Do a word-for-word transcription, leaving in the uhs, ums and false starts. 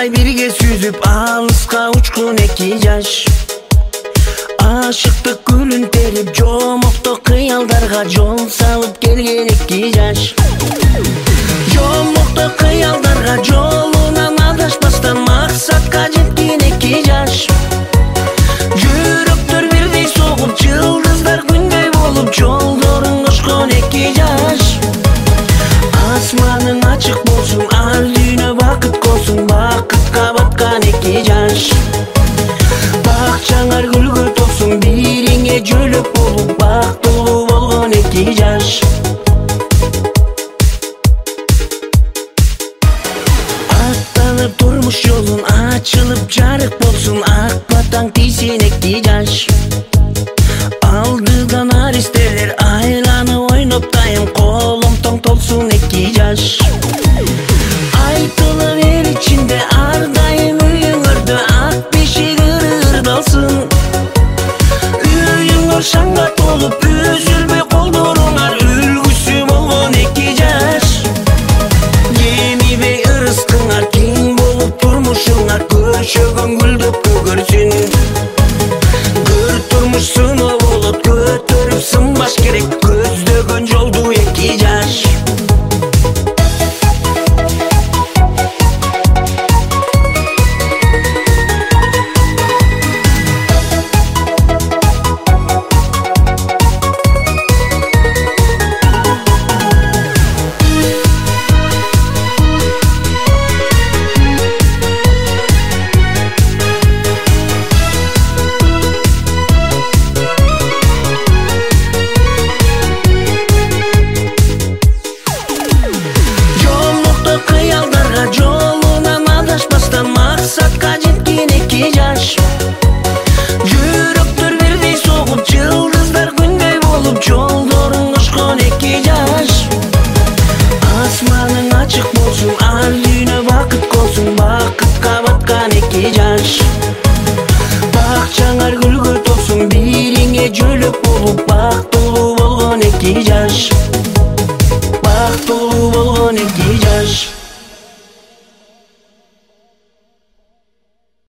Ай бирге сүзүп алыска учкун эки жаш. Ашыктык гүлүн терип жомокто кыялдарга жол салып келген эки жаш. Жомокто кыялдарга жолунан адашпастан максатка жеткен эки жаш. Жүрөктөр бирдей согуп, жылдыздар күндөй болуп, жолдорун кышкан эки жаш. Асманың ачык болсун, ар дүйнө бакыт болсун, бакытка баткан эки жаш. Бакчаңар гүлгө толсун, бириңе жөлөк болуп, бактылуу болгон эки жаш. Аттанып турмуш жолун ачылып жарык болсун, ак батаң тийсин эки жаш. Алдыдан аристелер айланып ойноп дайым, колум тоң толсун эки жаш. Айтылып эл ичинде ар дайым үйүңөрдө ак бешик ырдалсын. Үйүңөр шаңга толуп, үзүлбөй колдоруңар үлгүсү болгон эки жаш. Жемибей ырыскыңар кең болуп, турмушуңар көчөгөн гүлдөп көгөрсүн. Көр турмуш сыноо болот, көтөрүп сынбаш керек.